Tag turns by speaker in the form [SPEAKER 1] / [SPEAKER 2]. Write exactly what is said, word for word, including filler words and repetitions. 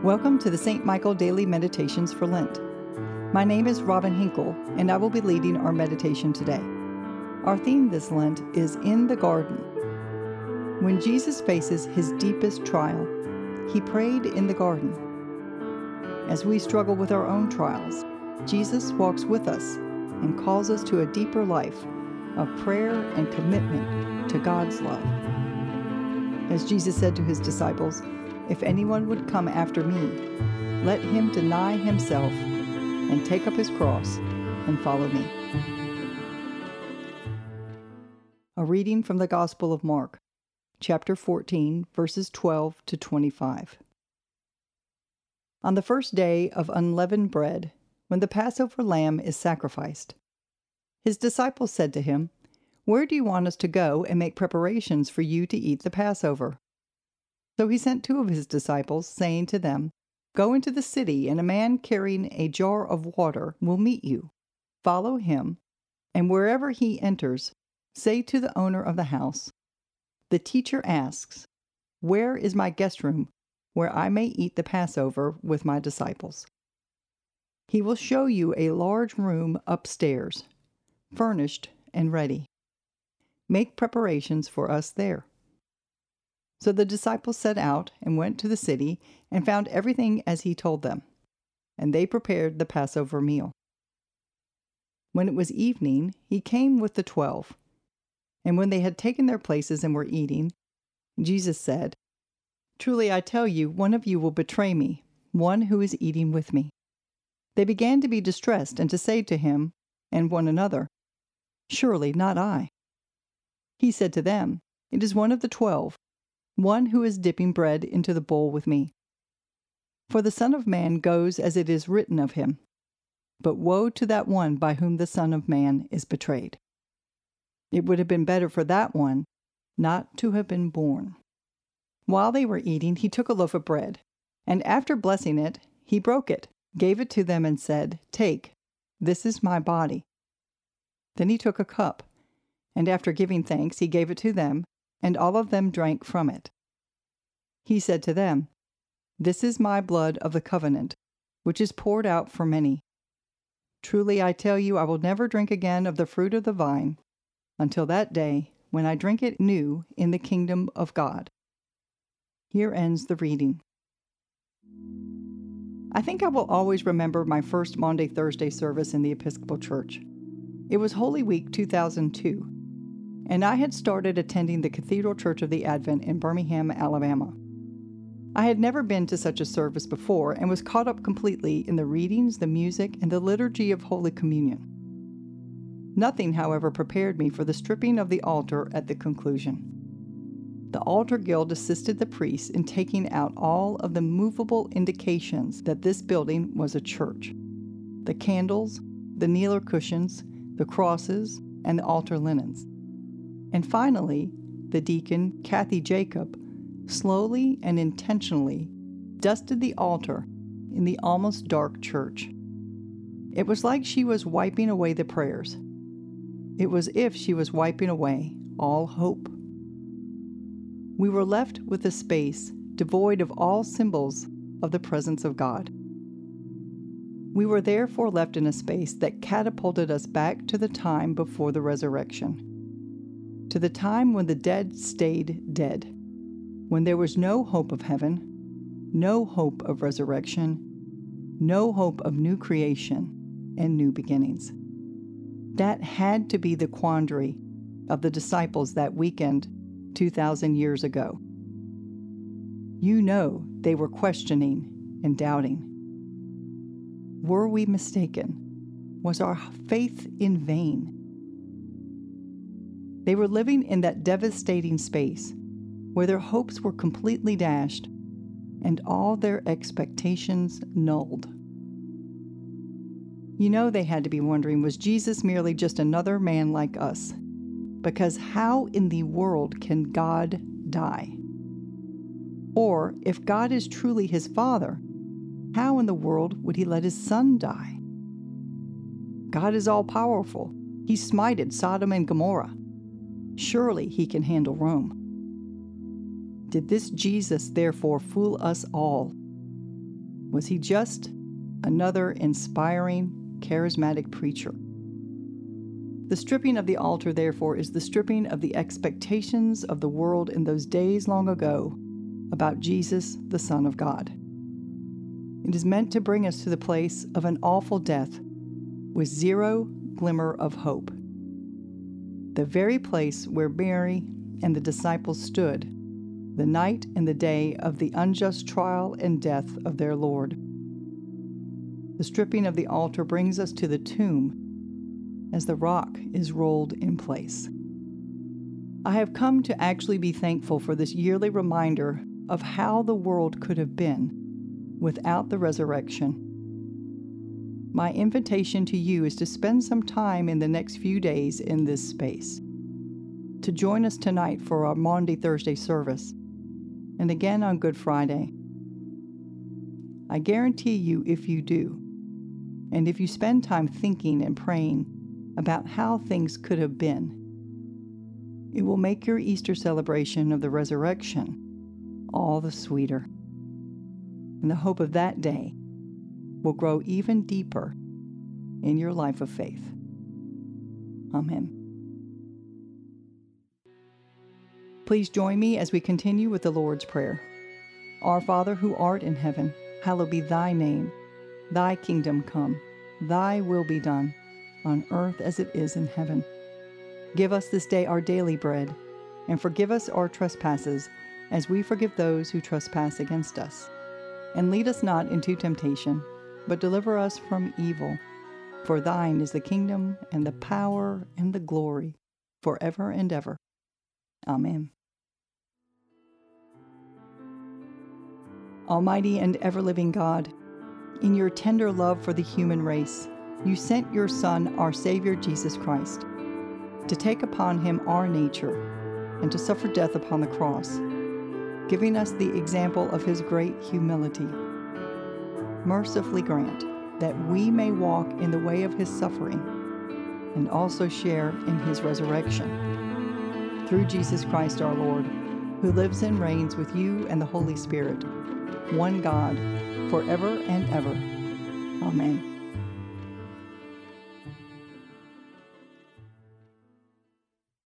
[SPEAKER 1] Welcome to the Saint Michael Daily Meditations for Lent. My name is Robin Hinkle, and I will be leading our meditation today. Our theme this Lent is In the Garden. When Jesus faces his deepest trial, he prayed in the garden. As we struggle with our own trials, Jesus walks with us and calls us to a deeper life of prayer and commitment to God's love. As Jesus said to his disciples, "If anyone would come after me, let him deny himself and take up his cross and follow me." A reading from the Gospel of Mark, chapter fourteen, verses twelve to twenty-five. On the first day of unleavened bread, when the Passover lamb is sacrificed, his disciples said to him, "Where do you want us to go and make preparations for you to eat the Passover?" So he sent two of his disciples, saying to them, "Go into the city, and a man carrying a jar of water will meet you. Follow him, and wherever he enters, say to the owner of the house, 'The teacher asks, where is my guest room where I may eat the Passover with my disciples?' He will show you a large room upstairs, furnished and ready. Make preparations for us there." So the disciples set out and went to the city and found everything as he told them, and they prepared the Passover meal. When it was evening, he came with the twelve, and when they had taken their places and were eating, Jesus said, "Truly I tell you, one of you will betray me, one who is eating with me." They began to be distressed and to say to him and one another, "Surely not I." He said to them, "It is one of the twelve, one who is dipping bread into the bowl with me. For the Son of Man goes as it is written of him, but woe to that one by whom the Son of Man is betrayed. It would have been better for that one not to have been born." While they were eating, he took a loaf of bread, and after blessing it, he broke it, gave it to them, and said, "Take, this is my body." Then he took a cup, and after giving thanks, he gave it to them, and all of them drank from it. He said to them, "This is my blood of the covenant, which is poured out for many. Truly I tell you, I will never drink again of the fruit of the vine until that day when I drink it new in the kingdom of God." Here ends the reading. I think I will always remember my first Maundy Thursday service in the Episcopal Church. It was Holy Week two thousand two, and I had started attending the Cathedral Church of the Advent in Birmingham, Alabama. I had never been to such a service before and was caught up completely in the readings, the music, and the liturgy of Holy Communion. Nothing, however, prepared me for the stripping of the altar at the conclusion. The altar guild assisted the priests in taking out all of the movable indications that this building was a church: the candles, the kneeler cushions, the crosses, and the altar linens. And finally, the deacon, Kathy Jacob, slowly and intentionally dusted the altar in the almost dark church. It was like she was wiping away the prayers. It was as if she was wiping away all hope. We were left with a space devoid of all symbols of the presence of God. We were therefore left in a space that catapulted us back to the time before the resurrection, to the time when the dead stayed dead, when there was no hope of heaven, no hope of resurrection, no hope of new creation and new beginnings. That had to be the quandary of the disciples that weekend two thousand years ago. You know they were questioning and doubting. Were we mistaken? Was our faith in vain? They were living in that devastating space where their hopes were completely dashed and all their expectations nulled. You know they had to be wondering, was Jesus merely just another man like us? Because how in the world can God die? Or if God is truly his Father, how in the world would he let his Son die? God is all-powerful. He smited Sodom and Gomorrah. Surely he can handle Rome. Did this Jesus therefore fool us all? Was he just another inspiring, charismatic preacher? The stripping of the altar, therefore, is the stripping of the expectations of the world in those days long ago about Jesus, the Son of God. It is meant to bring us to the place of an awful death with zero glimmer of hope. The very place where Mary and the disciples stood the night and the day of the unjust trial and death of their Lord. The stripping of the altar brings us to the tomb as the rock is rolled in place. I have come to actually be thankful for this yearly reminder of how the world could have been without the resurrection. My invitation to you is to spend some time in the next few days in this space, to join us tonight for our Maundy Thursday service, and again on Good Friday. I guarantee you, if you do, and if you spend time thinking and praying about how things could have been, it will make your Easter celebration of the resurrection all the sweeter. And the hope of that day will grow even deeper in your life of faith. Amen. Please join me as we continue with the Lord's Prayer. Our Father who art in heaven, hallowed be thy name. Thy kingdom come, thy will be done, on earth as it is in heaven. Give us this day our daily bread, and forgive us our trespasses, as we forgive those who trespass against us. And lead us not into temptation, but deliver us from evil. For thine is the kingdom, and the power, and the glory, forever and ever. Amen. Almighty and ever-living God, in your tender love for the human race, you sent your Son, our Savior Jesus Christ, to take upon him our nature and to suffer death upon the cross, giving us the example of his great humility. Mercifully grant that we may walk in the way of his suffering and also share in his resurrection. Through Jesus Christ our Lord, who lives and reigns with you and the Holy Spirit, one God, forever and ever. Amen.